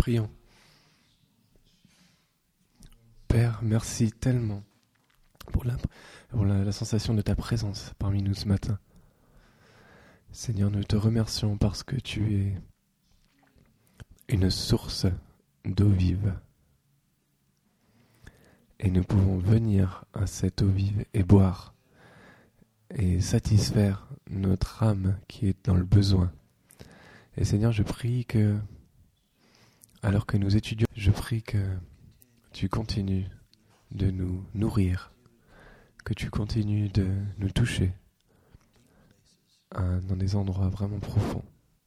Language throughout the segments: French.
Prions. Père, merci tellement pour la sensation de ta présence parmi nous ce matin. Seigneur, nous te remercions parce que tu es une source d'eau vive. Et nous pouvons venir à cette eau vive et boire et satisfaire notre âme qui est dans le besoin. Et Seigneur, je prie que, alors que nous étudions, je prie que tu continues de nous nourrir, que tu continues de nous toucher dans des endroits vraiment profonds.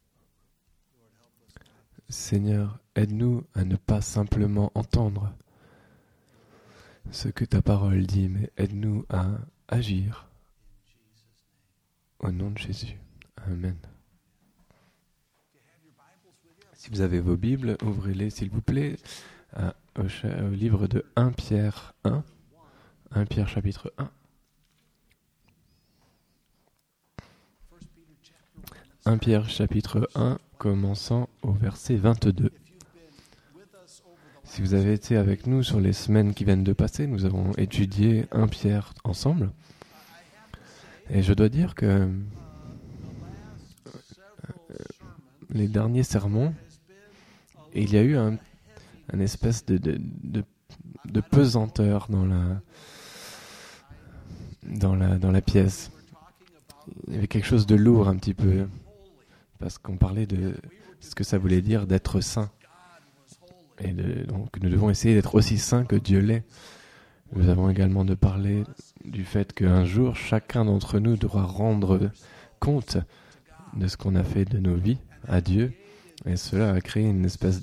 Seigneur, aide-nous à ne pas simplement entendre ce que ta parole dit, mais aide-nous à agir. Au nom de Jésus. Amen. Si vous avez vos Bibles, ouvrez-les s'il vous plaît au livre de 1 Pierre 1. 1 Pierre chapitre 1. 1 Pierre chapitre 1, commençant au verset 22. Si vous avez été avec nous sur les semaines qui viennent de passer, nous avons étudié 1 Pierre ensemble. Et je dois dire que les derniers sermons, il y a eu un espèce de pesanteur dans la pièce. Il y avait quelque chose de lourd un petit peu, parce qu'on parlait de ce que ça voulait dire d'être saint. Et donc nous devons essayer d'être aussi saints que Dieu l'est. Nous avons également de parler du fait qu'un jour, chacun d'entre nous devra rendre compte de ce qu'on a fait de nos vies à Dieu. Et cela a créé une espèce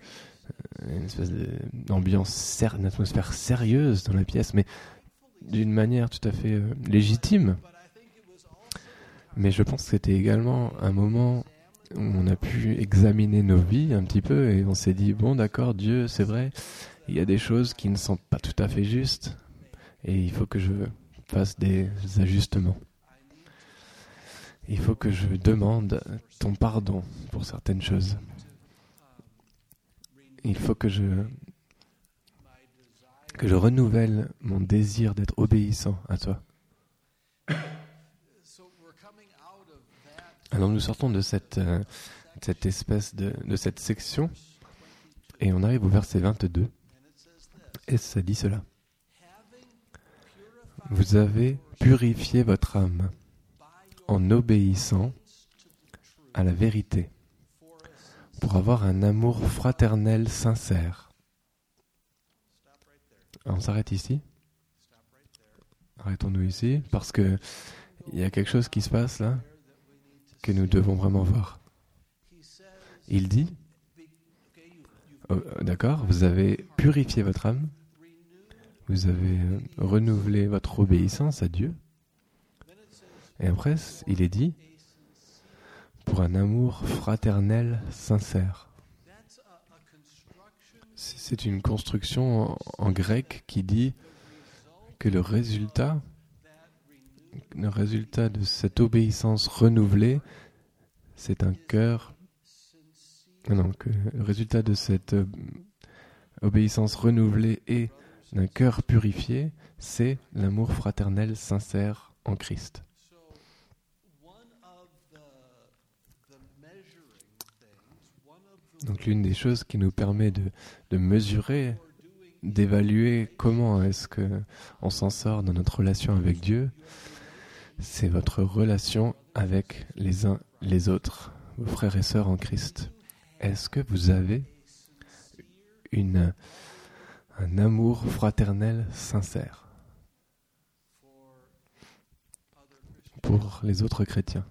d'ambiance, une atmosphère sérieuse dans la pièce, mais d'une manière tout à fait légitime. Mais je pense que c'était également un moment où on a pu examiner nos vies un petit peu et on s'est dit, bon d'accord, Dieu, c'est vrai, il y a des choses qui ne sont pas tout à fait justes et il faut que je fasse des ajustements. Il faut que je demande ton pardon pour certaines choses. Il faut que je renouvelle mon désir d'être obéissant à toi. Alors nous sortons de cette espèce de cette section et on arrive au verset 22 et ça dit cela. Vous avez purifié votre âme en obéissant à la vérité pour avoir un amour fraternel sincère. On s'arrête ici. Arrêtons-nous ici parce que il y a quelque chose qui se passe là que nous devons vraiment voir. Il dit, d'accord, vous avez purifié votre âme, vous avez renouvelé votre obéissance à Dieu, et après, il est dit, pour un amour fraternel sincère. C'est une construction en grec qui dit que le résultat de cette obéissance renouvelée, c'est un cœur. Non, que le résultat de cette obéissance renouvelée et d'un cœur purifié, c'est l'amour fraternel sincère en Christ. Donc l'une des choses qui nous permet de mesurer, d'évaluer comment est-ce qu'on s'en sort dans notre relation avec Dieu, c'est votre relation avec les uns les autres, vos frères et sœurs en Christ. Est-ce que vous avez un amour fraternel sincère pour les autres chrétiens?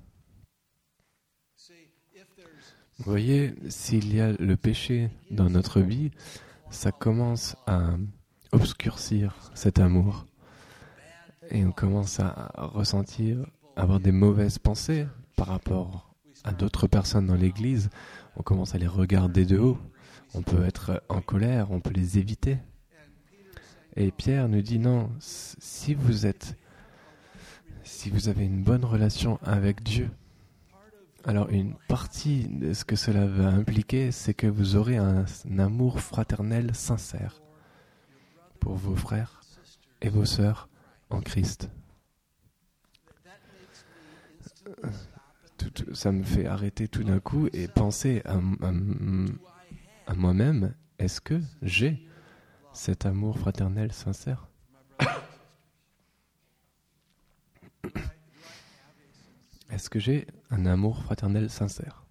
Vous voyez, s'il y a le péché dans notre vie, ça commence à obscurcir cet amour. Et on commence à ressentir, avoir des mauvaises pensées par rapport à d'autres personnes dans l'Église. On commence à les regarder de haut. On peut être en colère, on peut les éviter. Et Pierre nous dit non, si vous avez une bonne relation avec Dieu, Alors, une partie de ce que cela va impliquer, c'est que vous aurez un amour fraternel sincère pour vos frères et vos sœurs en Christ. Ça me fait arrêter tout d'un coup et penser à moi-même. Est-ce que j'ai cet amour fraternel sincère? Est-ce que j'ai un amour fraternel sincère?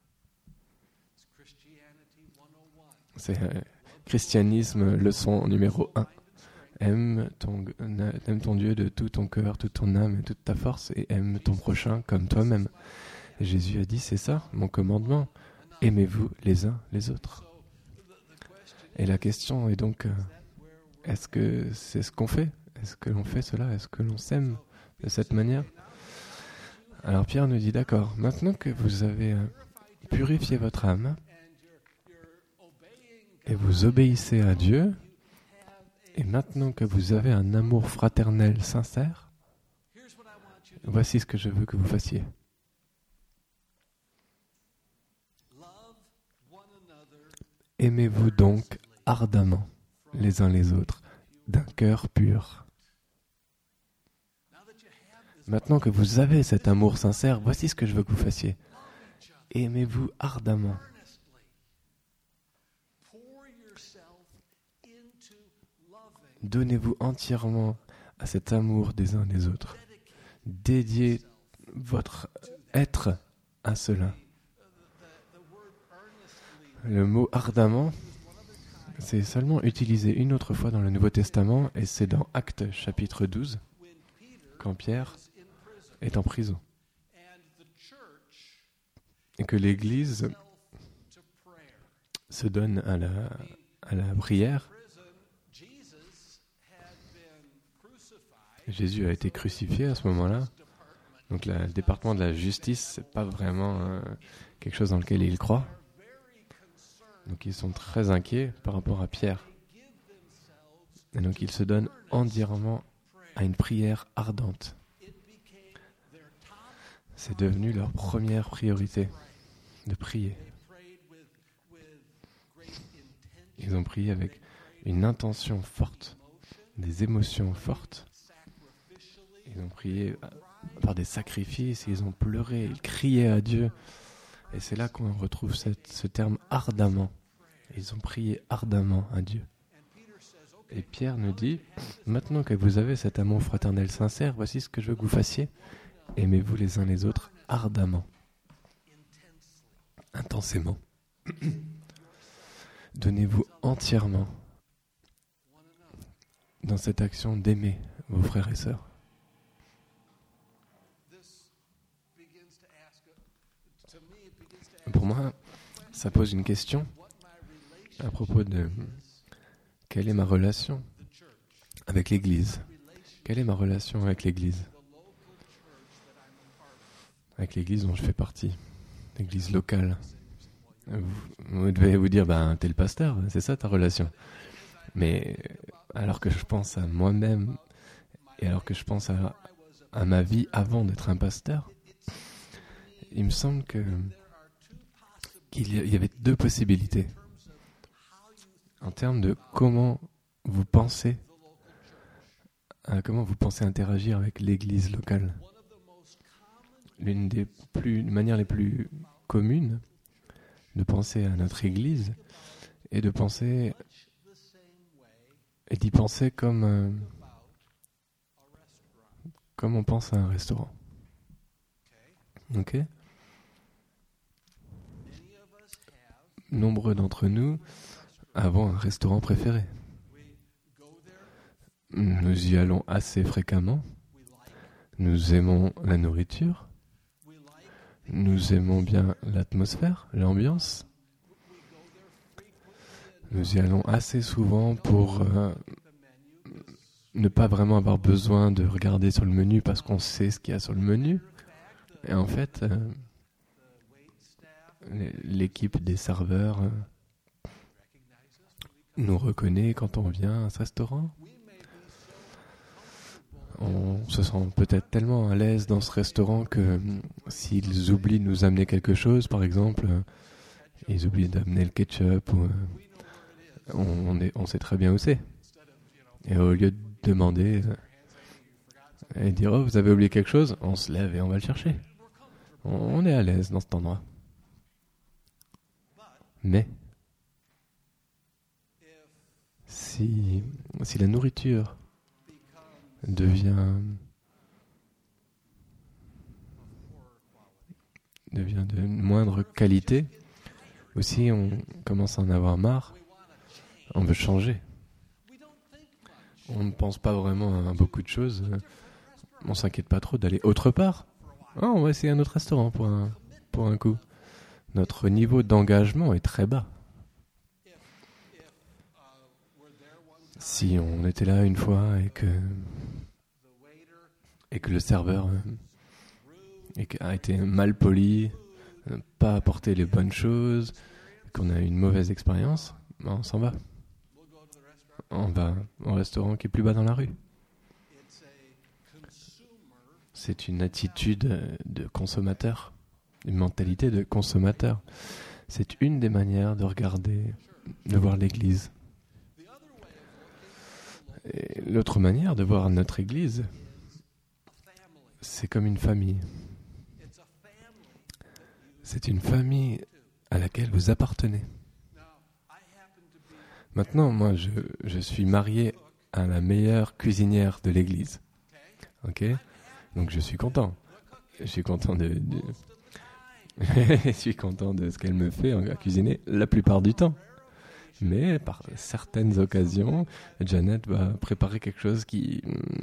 C'est christianisme, leçon numéro 1. Aime ton Dieu de tout ton cœur, toute ton âme et toute ta force, et aime ton prochain comme toi-même. Et Jésus a dit, c'est ça, mon commandement. Aimez-vous les uns les autres. Et la question est donc, est-ce que c'est ce qu'on fait? Est-ce que l'on fait cela? Est-ce que l'on s'aime de cette manière? Alors Pierre nous dit, d'accord, maintenant que vous avez purifié votre âme, et vous obéissez à Dieu, et maintenant que vous avez un amour fraternel sincère, voici ce que je veux que vous fassiez. Aimez-vous donc ardemment les uns les autres, d'un cœur pur. Maintenant que vous avez cet amour sincère, voici ce que je veux que vous fassiez. Aimez-vous ardemment. Donnez-vous entièrement à cet amour des uns des autres. Dédiez votre être à cela. Le mot ardemment, c'est seulement utilisé une autre fois dans le Nouveau Testament, et c'est dans Actes chapitre 12, quand Pierre est en prison. Et que l'Église se donne à la prière. Jésus a été crucifié à ce moment-là. Donc le département de la justice, c'est pas vraiment quelque chose dans lequel ils croient. Donc ils sont très inquiets par rapport à Pierre. Et donc ils se donnent entièrement à une prière ardente. C'est devenu leur première priorité, de prier. Ils ont prié avec une intention forte, des émotions fortes. Ils ont prié par des sacrifices, ils ont pleuré, ils criaient à Dieu. Et c'est là qu'on retrouve ce terme ardemment. Ils ont prié ardemment à Dieu. Et Pierre nous dit, maintenant que vous avez cet amour fraternel sincère, voici ce que je veux que vous fassiez. Aimez-vous les uns les autres ardemment, intensément. Donnez-vous entièrement dans cette action d'aimer vos frères et sœurs. Pour moi, ça pose une question à propos de quelle est ma relation avec l'Église. Quelle est ma relation avec l'Église? Avec l'Église dont je fais partie, l'Église locale. Vous devez vous dire, t'es le pasteur, c'est ça ta relation. Mais alors que je pense à moi-même et alors que je pense à ma vie avant d'être un pasteur, il me semble qu'il y avait deux possibilités en termes de comment vous pensez interagir avec l'Église locale. L'une des manières les plus communes de penser à notre Église est d'y penser comme on pense à un restaurant. Ok? Nombreux d'entre nous avons un restaurant préféré. Nous y allons assez fréquemment. Nous aimons la nourriture. Nous aimons bien l'atmosphère, l'ambiance. Nous y allons assez souvent pour ne pas vraiment avoir besoin de regarder sur le menu parce qu'on sait ce qu'il y a sur le menu. Et en fait, l'équipe des serveurs nous reconnaît quand on vient à ce restaurant. on se sent peut-être tellement à l'aise dans ce restaurant que s'ils oublient de nous amener quelque chose, par exemple, ils oublient d'amener le ketchup, ou, on sait très bien où c'est. Et au lieu de demander et dire « Oh, vous avez oublié quelque chose ?» on se lève et on va le chercher. On est à l'aise dans cet endroit. Mais si la nourriture devient de moindre qualité, aussi on commence à en avoir marre, on veut changer. On ne pense pas vraiment à beaucoup de choses. On s'inquiète pas trop d'aller autre part. Ah, on va essayer un autre restaurant pour un coup. Notre niveau d'engagement est très bas. Si on était là une fois et que le serveur a été mal poli, n'a pas apporté les bonnes choses, qu'on a eu une mauvaise expérience, on s'en va. On va au restaurant qui est plus bas dans la rue. C'est une attitude de consommateur, une mentalité de consommateur. C'est une des manières de voir l'Église. Et l'autre manière de voir notre Église, c'est comme une famille. C'est une famille à laquelle vous appartenez. Maintenant, moi, je suis marié à la meilleure cuisinière de l'église. Ok ? Donc, je suis content. Je suis content je suis content de ce qu'elle me fait à cuisiner la plupart du temps. Mais par certaines occasions, Janet va préparer quelque chose qui...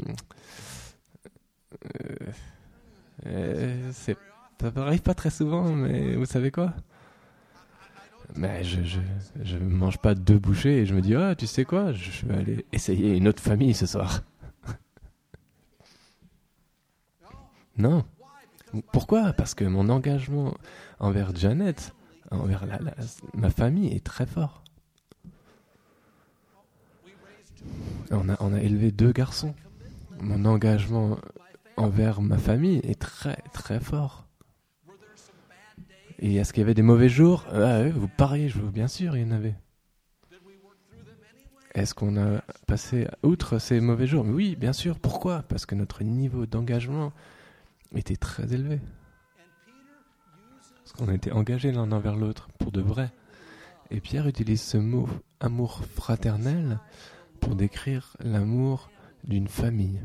ça n'arrive pas très souvent, mais vous savez quoi ? Mais je mange pas 2 bouchées et je me dis, ah, tu sais quoi, je vais aller essayer une autre famille ce soir. Non. Pourquoi ? Parce que mon engagement envers Janet, envers ma famille est très fort. On a élevé 2 garçons. Mon engagement envers ma famille est très très fort. Et est-ce qu'il y avait des mauvais jours ? Oui, vous pariez, bien sûr, il y en avait. Est-ce qu'on a passé outre ces mauvais jours ? Oui, bien sûr. Pourquoi ? Parce que notre niveau d'engagement était très élevé. Parce qu'on était engagés l'un envers l'autre, pour de vrai. Et Pierre utilise ce mot « amour fraternel » pour décrire l'amour d'une famille.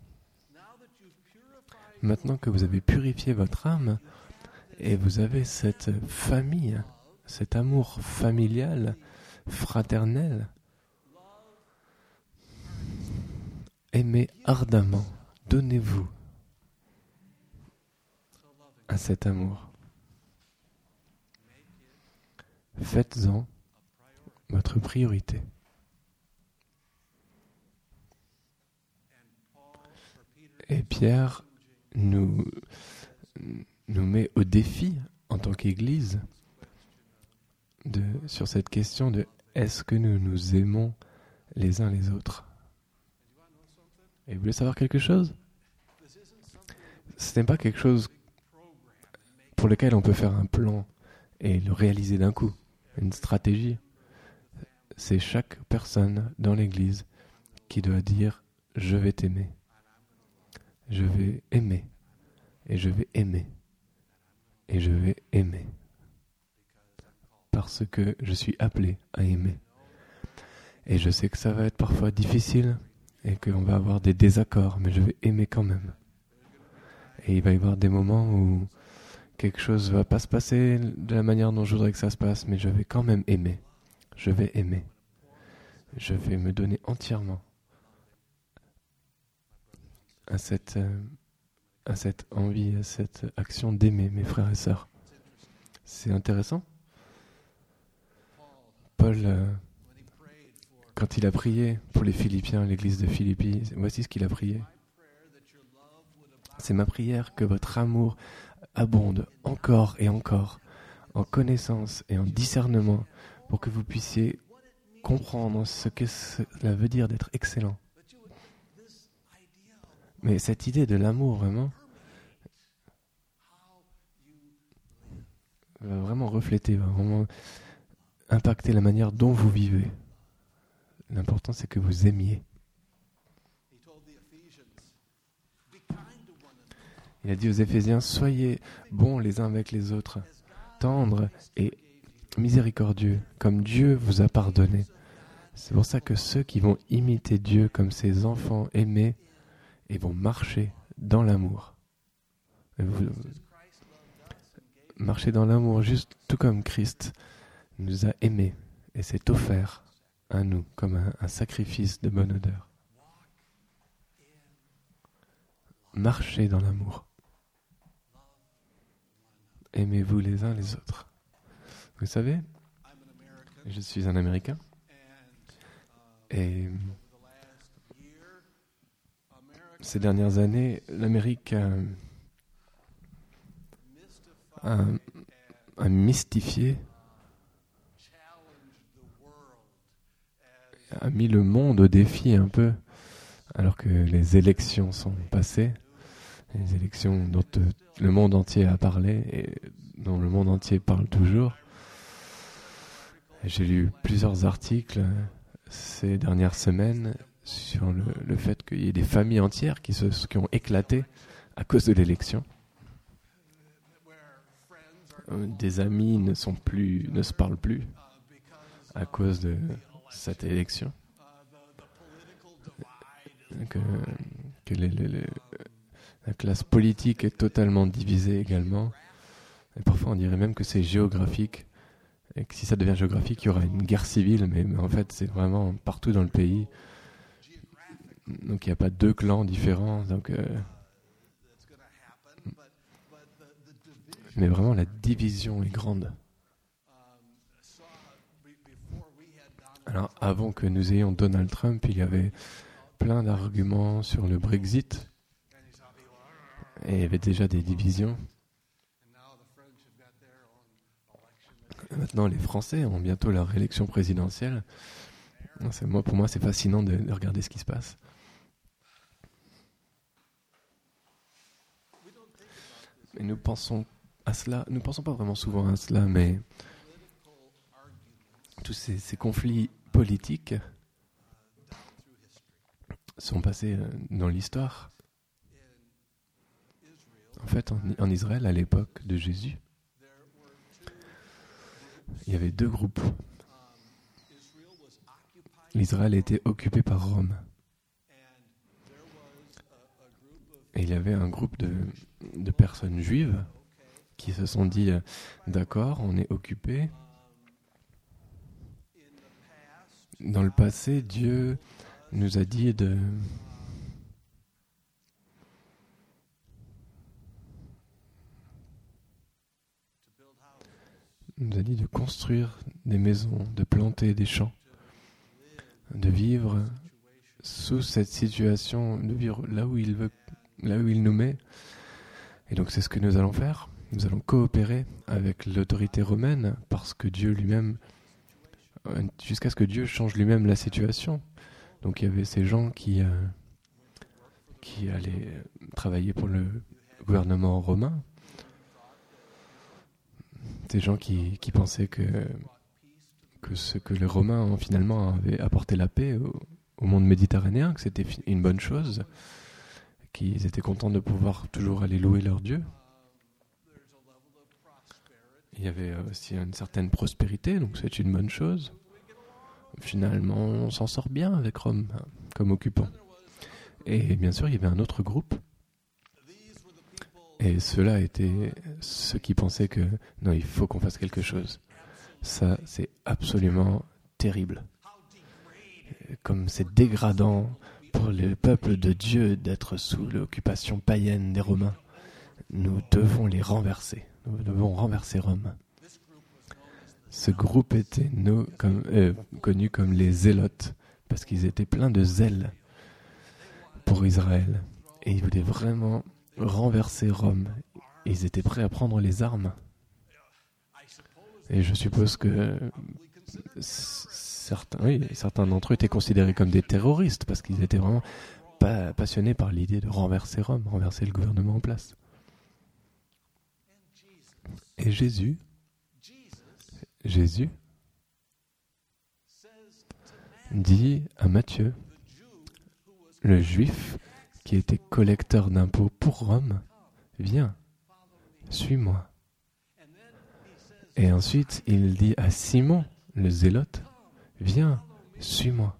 Maintenant que vous avez purifié votre âme, et vous avez cette famille, cet amour familial, fraternel, aimez ardemment, donnez-vous à cet amour. Faites-en votre priorité. Et Pierre nous met au défi en tant qu'Église sur cette question de est-ce que nous nous aimons les uns les autres ? Et vous voulez savoir quelque chose ? Ce n'est pas quelque chose pour lequel on peut faire un plan et le réaliser d'un coup, une stratégie. C'est chaque personne dans l'Église qui doit dire « je vais t'aimer ». Je vais aimer, et je vais aimer, et je vais aimer. Parce que je suis appelé à aimer. Et je sais que ça va être parfois difficile, et qu'on va avoir des désaccords, mais je vais aimer quand même. Et il va y avoir des moments où quelque chose ne va pas se passer de la manière dont je voudrais que ça se passe, mais je vais quand même aimer. Je vais aimer. Je vais me donner entièrement à cette envie, à cette action d'aimer mes frères et sœurs. C'est intéressant. Paul, quand il a prié pour les Philippiens, l'église de Philippi, voici ce qu'il a prié. C'est ma prière que votre amour abonde encore et encore en connaissance et en discernement pour que vous puissiez comprendre ce que cela veut dire d'être excellent. Mais cette idée de l'amour, vraiment, va vraiment refléter, va vraiment impacter la manière dont vous vivez. L'important, c'est que vous aimiez. Il a dit aux Éphésiens, soyez bons les uns avec les autres, tendres et miséricordieux, comme Dieu vous a pardonné. C'est pour ça que ceux qui vont imiter Dieu comme ses enfants aimés et vont marcher dans l'amour. Marcher dans l'amour, juste tout comme Christ nous a aimés et s'est offert à nous comme un sacrifice de bonne odeur. Marchez dans l'amour. Aimez-vous les uns les autres. Vous savez, je suis un Américain et ces dernières années, l'Amérique a mystifié, a mis le monde au défi un peu, alors que les élections sont passées, les élections dont le monde entier a parlé et dont le monde entier parle toujours. J'ai lu plusieurs articles ces dernières semaines sur le fait qu'il y ait des familles entières qui ont éclaté à cause de l'élection. Des amis ne se parlent plus à cause de cette élection. Que la classe politique est totalement divisée également. Et parfois on dirait même que c'est géographique. Et que si ça devient géographique, il y aura une guerre civile, mais en fait c'est vraiment partout dans le pays. Donc il n'y a pas deux clans différents. Mais vraiment la division est grande. Alors avant que nous ayons Donald Trump, il y avait plein d'arguments sur le Brexit. Et il y avait déjà des divisions. Maintenant, les Français ont bientôt leur élection présidentielle. Pour moi, c'est fascinant de regarder ce qui se passe. Et nous pensons à cela. Nous ne pensons pas vraiment souvent à cela, mais tous ces conflits politiques sont passés dans l'histoire. En fait, en Israël, à l'époque de Jésus, il y avait deux groupes. L'Israël était occupé par Rome. Et il y avait un groupe de personnes juives qui se sont dit d'accord, on est occupé. Dans le passé, Dieu nous a dit de construire des maisons, de planter des champs, de vivre sous cette situation, de vivre là où il veut, là où il nous met. Et donc c'est ce que nous allons faire. Nous allons coopérer avec l'autorité romaine parce que Dieu lui-même, jusqu'à ce que Dieu change lui-même la situation. Donc il y avait ces gens qui allaient travailler pour le gouvernement romain. Des gens qui pensaient que les Romains finalement avaient apporté la paix au monde méditerranéen, que c'était une bonne chose, qu'ils étaient contents de pouvoir toujours aller louer leur Dieu. Il y avait aussi une certaine prospérité, donc c'est une bonne chose. Finalement, on s'en sort bien avec Rome comme occupant. Et bien sûr, il y avait un autre groupe. Et ceux-là étaient ceux qui pensaient que non, il faut qu'on fasse quelque chose. Ça, c'est absolument terrible. Comme c'est dégradant pour le peuple de Dieu d'être sous l'occupation païenne des Romains. Nous devons les renverser. Nous devons renverser Rome. Ce groupe était connu comme les Zélotes, parce qu'ils étaient pleins de zèle pour Israël. Et ils voulaient vraiment renverser Rome. Et ils étaient prêts à prendre les armes. Et je suppose que certains d'entre eux étaient considérés comme des terroristes, parce qu'ils étaient vraiment passionné par l'idée de renverser Rome, renverser le gouvernement en place. Et Jésus dit à Matthieu, le juif qui était collecteur d'impôts pour Rome, viens, suis-moi. Et ensuite, il dit à Simon, le zélote, viens, suis-moi.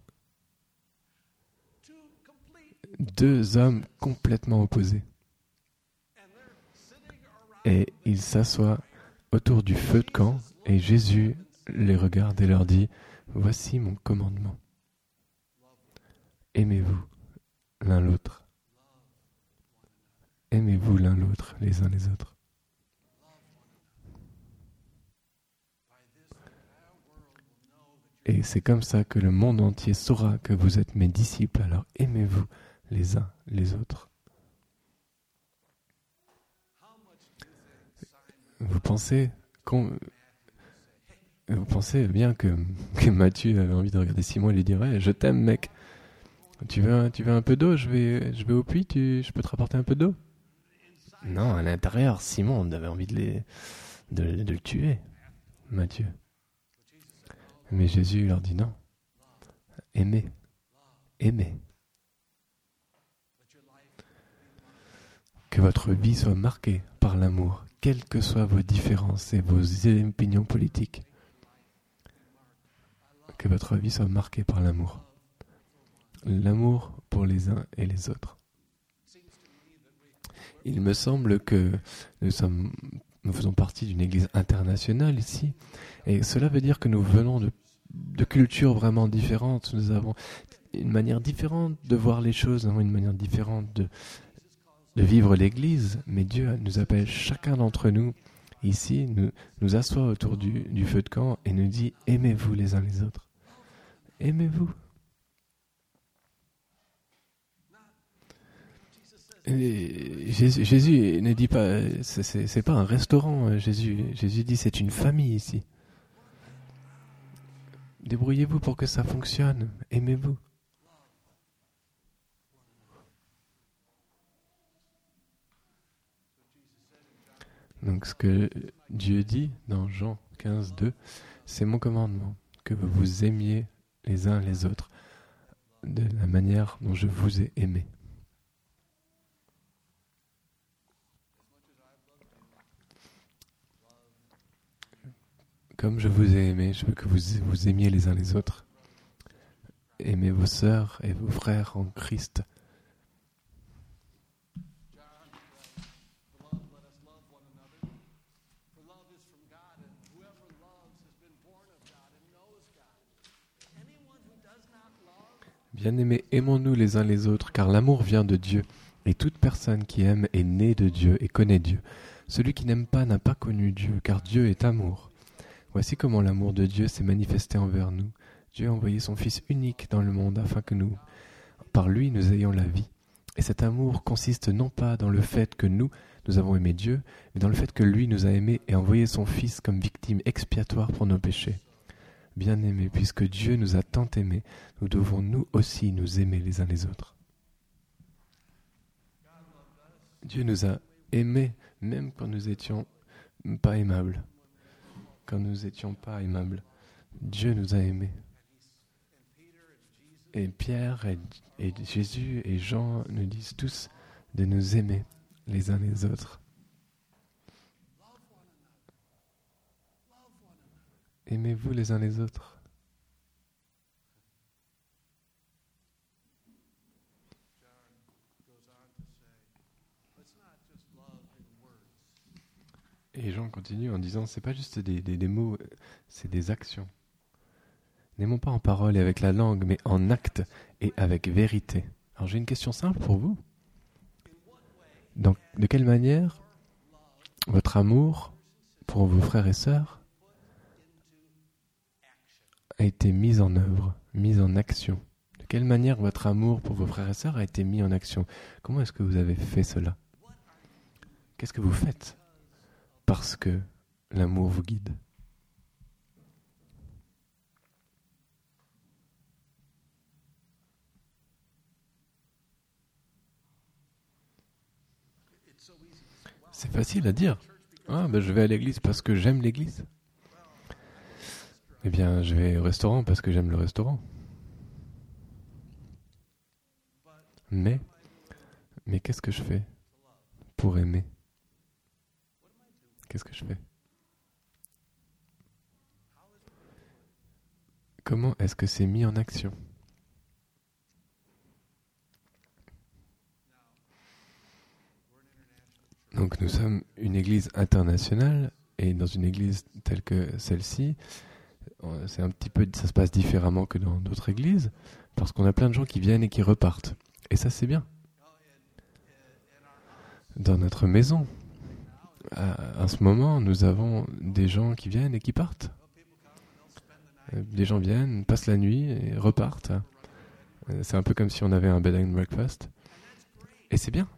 Deux hommes complètement opposés. Et ils s'assoient autour du feu de camp, et Jésus les regarde et leur dit, voici mon commandement. Aimez-vous l'un l'autre. Aimez-vous l'un l'autre, les uns les autres. Et c'est comme ça que le monde entier saura que vous êtes mes disciples, alors aimez-vous les uns les autres. Vous pensez bien que Matthieu avait envie de regarder Simon et lui dirait, je t'aime mec, tu veux un peu d'eau, je vais au puits, je peux te rapporter un peu d'eau? Non, à l'intérieur, Simon avait envie de le tuer, Matthieu. Mais Jésus leur dit non, aimez. Que votre vie soit marquée par l'amour, quelles que soient vos différences et vos opinions politiques. Que votre vie soit marquée par l'amour. L'amour pour les uns et les autres. Il me semble que nous faisons partie d'une église internationale ici, et cela veut dire que nous venons de cultures vraiment différentes. Nous avons une manière différente de voir les choses, nous avons une manière différente de vivre l'église, mais Dieu nous appelle chacun d'entre nous ici, nous assoit autour du feu de camp et nous dit « Aimez-vous les uns les autres. Aimez-vous. » Et Jésus ne dit pas, c'est pas un restaurant, Jésus dit c'est une famille ici. Débrouillez-vous pour que ça fonctionne, aimez-vous. Donc ce que Dieu dit dans Jean 15, 2, c'est mon commandement, que vous vous aimiez les uns les autres de la manière dont je vous ai aimé. Comme je vous ai aimé, je veux que vous aimiez les uns les autres. Aimez vos sœurs et vos frères en Christ. Bien-aimés, aimons-nous les uns les autres, car l'amour vient de Dieu, et toute personne qui aime est née de Dieu et connaît Dieu. Celui qui n'aime pas n'a pas connu Dieu, car Dieu est amour. Voici comment l'amour de Dieu s'est manifesté envers nous. Dieu a envoyé son Fils unique dans le monde afin que par lui, nous ayons la vie. Et cet amour consiste non pas dans le fait que nous avons aimé Dieu, mais dans le fait que lui nous a aimés et envoyé son Fils comme victime expiatoire pour nos péchés. Bien-aimés, puisque Dieu nous a tant aimés, nous devons nous aussi nous aimer les uns les autres. Dieu nous a aimés même quand nous n'étions pas aimables. Quand nous n'étions pas aimables, Dieu nous a aimés. Et Pierre et Jésus et Jean nous disent tous de nous aimer les uns les autres. Aimez-vous les uns les autres. Et Jean continue en disant, c'est pas juste des mots, c'est des actions. N'aimons pas en parole et avec la langue, mais en acte et avec vérité. Alors j'ai une question simple pour vous. Donc, de quelle manière votre amour pour vos frères et sœurs a été mis en œuvre, mis en action? De quelle manière votre amour pour vos frères et sœurs a été mis en action? Comment est-ce que vous avez fait cela? Qu'est-ce que vous faites? Parce que l'amour vous guide. C'est facile à dire. Ah, ben je vais à l'église parce que j'aime l'église. Eh bien, je vais au restaurant parce que j'aime le restaurant. Mais qu'est-ce que je fais pour aimer? Qu'est-ce que je fais? Comment est-ce que c'est mis en action? Donc nous sommes une église internationale et dans une église telle que celle-ci, c'est un petit peu, ça se passe différemment que dans d'autres églises parce qu'on a plein de gens qui viennent et qui repartent. Et ça c'est bien. Dans notre maison, à ce moment, nous avons des gens qui viennent et qui partent. Des gens viennent, passent la nuit et repartent. C'est un peu comme si on avait un bed and breakfast. Et c'est bien.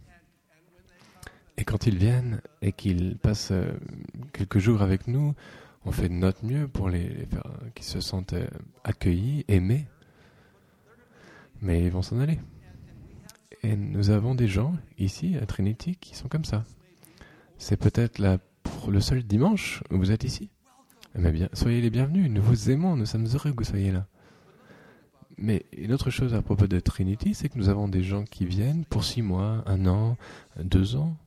Et quand ils viennent et qu'ils passent quelques jours avec nous, on fait de notre mieux pour les faire qu'ils se sentent accueillis, aimés. Mais ils vont s'en aller. Et nous avons des gens ici à Trinity qui sont comme ça. C'est peut-être le seul dimanche où vous êtes ici. Mais bien, soyez les bienvenus, nous vous aimons, nous sommes heureux que vous soyez là. Mais une autre chose à propos de Trinity, c'est que nous avons des gens qui viennent pour 6 mois, 1 an, 2 ans.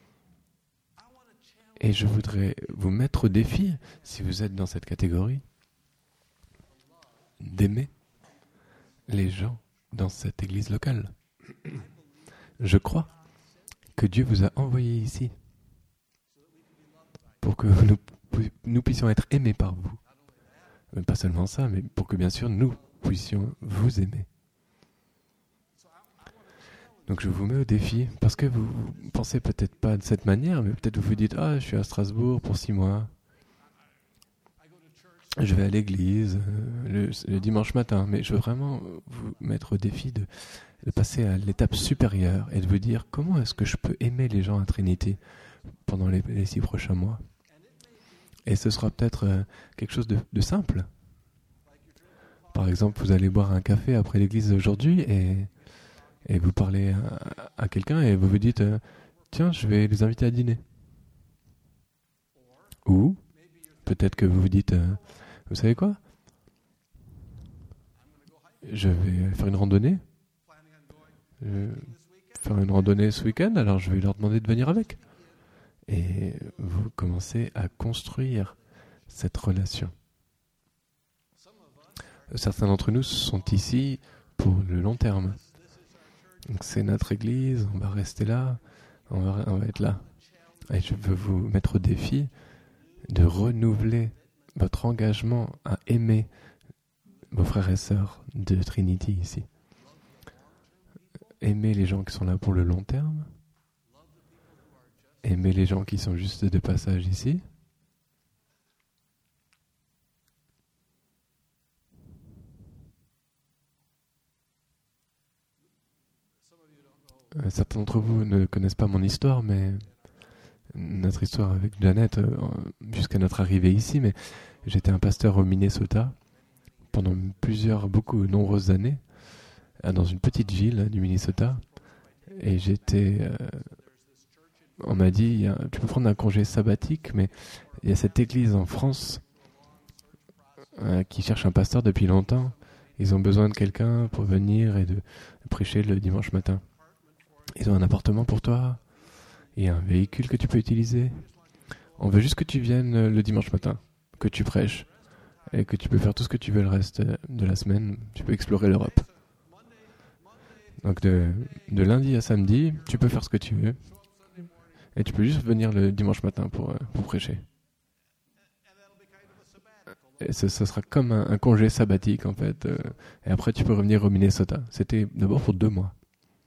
Et je voudrais vous mettre au défi, si vous êtes dans cette catégorie, d'aimer les gens dans cette église locale. Je crois que Dieu vous a envoyé ici pour que nous puissions être aimés par vous. Mais pas seulement ça, mais pour que bien sûr nous puissions vous aimer. Donc je vous mets au défi, parce que vous pensez peut-être pas de cette manière, mais peut-être vous vous dites « Ah, je suis à Strasbourg pour 6 mois. Je vais à l'église le dimanche matin. » Mais je veux vraiment vous mettre au défi de passer à l'étape supérieure et de vous dire « Comment est-ce que je peux aimer les gens à Trinité pendant les 6 prochains mois ?» Et ce sera peut-être quelque chose de simple. Par exemple, vous allez boire un café après l'église aujourd'hui et vous parlez à quelqu'un et vous vous dites tiens, je vais les inviter à dîner. Ou peut-être que vous vous dites vous savez quoi? Je vais faire une randonnée. Je vais faire une randonnée ce week-end, alors je vais leur demander de venir avec. Et vous commencez à construire cette relation. Certains d'entre nous sont ici pour le long terme. Donc c'est notre église, on va rester là, on va être là. Et je veux vous mettre au défi de renouveler votre engagement à aimer vos frères et sœurs de Trinity ici. Aimer les gens qui sont là pour le long terme. Aimer les gens qui sont juste de passage ici. Certains d'entre vous ne connaissent pas mon histoire, mais notre histoire avec Janet jusqu'à notre arrivée ici, mais j'étais un pasteur au Minnesota pendant nombreuses années, dans une petite ville du Minnesota, et on m'a dit, tu peux prendre un congé sabbatique, mais il y a cette église en France qui cherche un pasteur depuis longtemps. Ils ont besoin de quelqu'un pour venir et de prêcher le dimanche matin. Ils ont un appartement pour toi et un véhicule que tu peux utiliser. On veut juste que tu viennes le dimanche matin, que tu prêches et que tu peux faire tout ce que tu veux le reste de la semaine. Tu peux explorer l'Europe. Donc de lundi à samedi, tu peux faire ce que tu veux et tu peux juste venir le dimanche matin pour prêcher. Et ce sera comme un congé sabbatique en fait. Et après tu peux revenir au Minnesota. C'était d'abord pour 2 mois.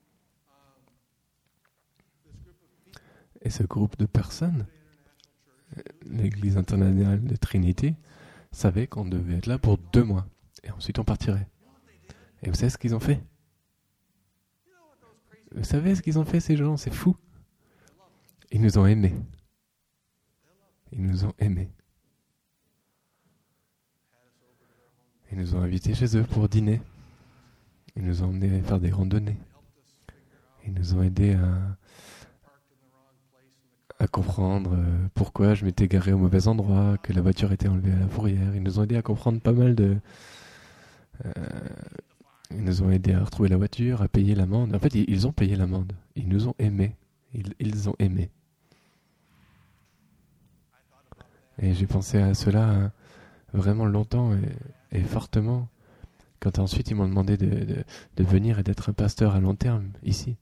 Et ce groupe de personnes, l'église internationale de Trinity, savait qu'on devait être là pour 2 mois. Et ensuite on partirait. Et vous savez ce qu'ils ont fait? Vous savez ce qu'ils ont fait ces gens? C'est fou. Ils nous ont aimés. Ils nous ont aimés. Ils nous ont invités chez eux pour dîner. Ils nous ont emmenés faire des randonnées. Ils nous ont aidés à comprendre pourquoi je m'étais garé au mauvais endroit, que la voiture était enlevée à la fourrière. Ils nous ont aidé à comprendre pas mal de... euh, ils nous ont aidé à retrouver la voiture, à payer l'amende. En fait, ils ont payé l'amende. Ils nous ont aimés. Ils ont aimé. Et j'ai pensé à cela vraiment longtemps et fortement. Quand ensuite ils m'ont demandé de venir et d'être un pasteur à long terme ici.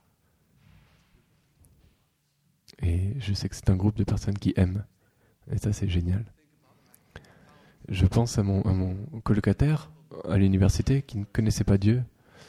Et je sais que c'est un groupe de personnes qui aiment. Et ça, c'est génial. Je pense à mon colocataire à l'université qui ne connaissait pas Dieu.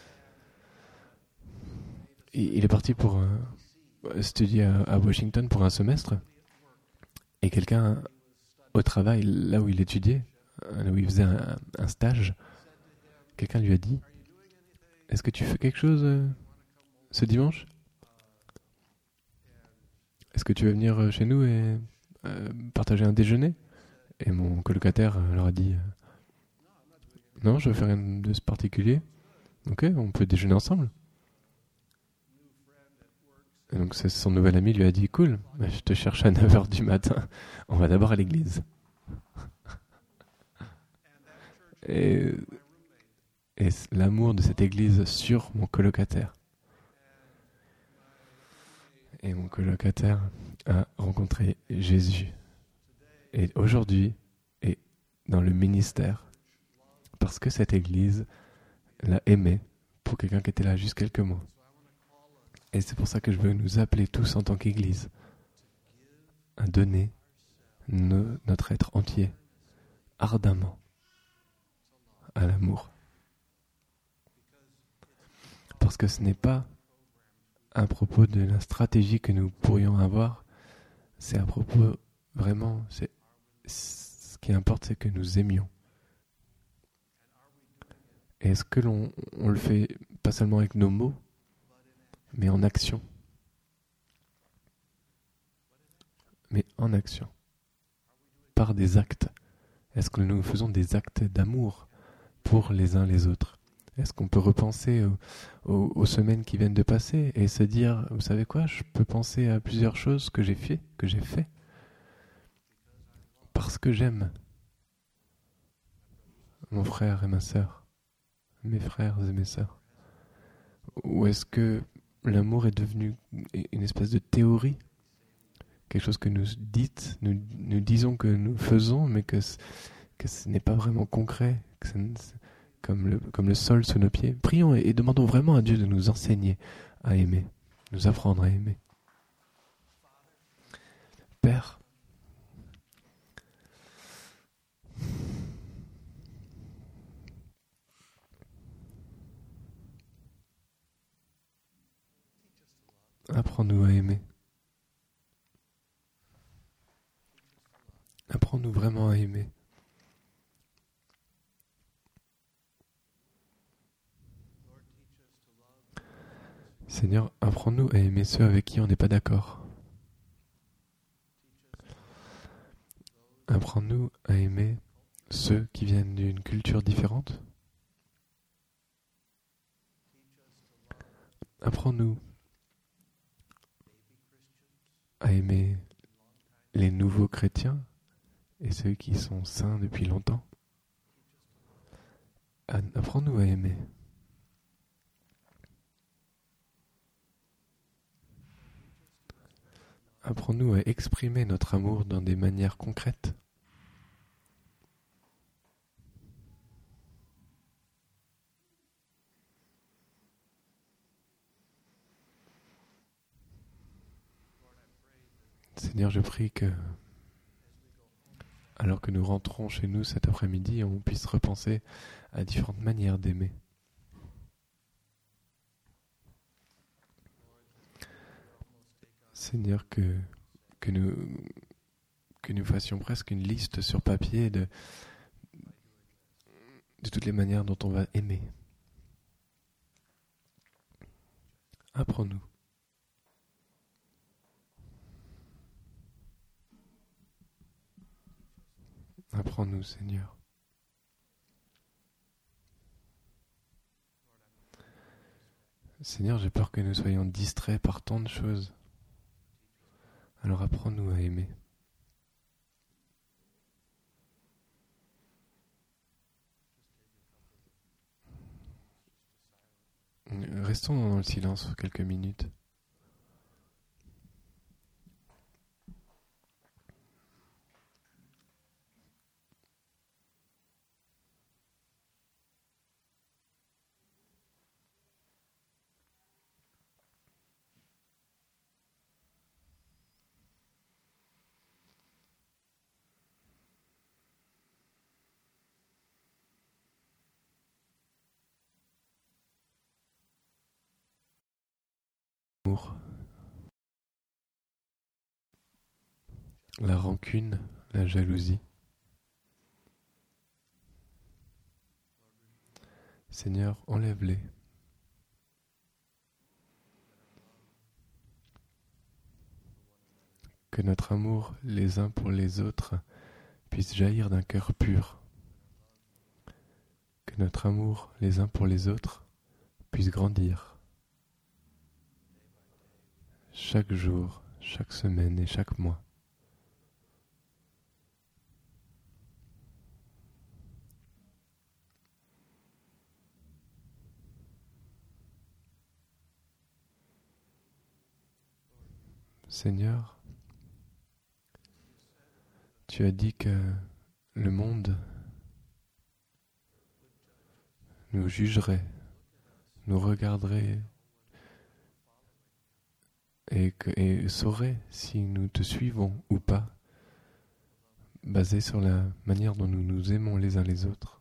Il est parti pour étudier à Washington pour un semestre. Et quelqu'un au travail, là où il étudiait, là où il faisait un stage, quelqu'un lui a dit: est-ce que tu fais quelque chose ce dimanche? Est-ce que tu veux venir chez nous et partager un déjeuner? Et mon colocataire leur a dit: non, je ne fais rien de ce particulier. Ok, on peut déjeuner ensemble. Et donc son nouvel ami lui a dit: cool, je te cherche à 9h du matin. On va d'abord à l'église. Et l'amour de cette église sur mon colocataire. Et mon colocataire a rencontré Jésus. Et aujourd'hui, est dans le ministère. Parce que cette église l'a aimé pour quelqu'un qui était là juste quelques mois. Et c'est pour ça que je veux nous appeler tous en tant qu'église à donner notre être entier, ardemment, à l'amour. Parce que ce n'est pas à propos de la stratégie que nous pourrions avoir, c'est à propos, vraiment, ce qui importe, c'est que nous aimions. Et est-ce que on le fait pas seulement avec nos mots, mais en action? Mais en action. Par des actes. Est-ce que nous faisons des actes d'amour pour les uns les autres? Est-ce qu'on peut repenser aux semaines qui viennent de passer et se dire: vous savez quoi, je peux penser à plusieurs choses que j'ai fait, parce que j'aime mon frère et ma sœur, mes frères et mes sœurs? Ou est-ce que l'amour est devenu une espèce de théorie, quelque chose que nous disons que nous faisons, mais que ce n'est pas vraiment concret, que comme le sol sous nos pieds? Prions et demandons vraiment à Dieu de nous enseigner à aimer, nous apprendre à aimer. Père, apprends-nous à aimer. Apprends-nous vraiment à aimer. Seigneur, apprends-nous à aimer ceux avec qui on n'est pas d'accord. Apprends-nous à aimer ceux qui viennent d'une culture différente. Apprends-nous à aimer les nouveaux chrétiens et ceux qui sont saints depuis longtemps. Apprends-nous à aimer. Apprends-nous à exprimer notre amour dans des manières concrètes. Seigneur, je prie que, alors que nous rentrons chez nous cet après-midi, on puisse repenser à différentes manières d'aimer. Seigneur, que nous fassions presque une liste sur papier de toutes les manières dont on va aimer. Apprends-nous. Apprends-nous, Seigneur. Seigneur, j'ai peur que nous soyons distraits par tant de choses. Alors apprends-nous à aimer. Restons dans le silence quelques minutes. L'amour, la rancune, la jalousie. Seigneur, enlève-les. Que notre amour les uns pour les autres puisse jaillir d'un cœur pur. Que notre amour les uns pour les autres puisse grandir. Chaque jour, chaque semaine et chaque mois. Seigneur, tu as dit que le monde nous jugerait, nous regarderait et saurait si nous te suivons ou pas, basé sur la manière dont nous nous aimons les uns les autres.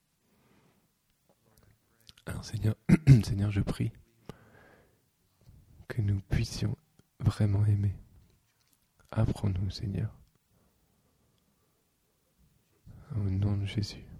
Alors Seigneur, Seigneur, je prie que nous puissions vraiment aimer. Apprends-nous, Seigneur. Au nom de Jésus.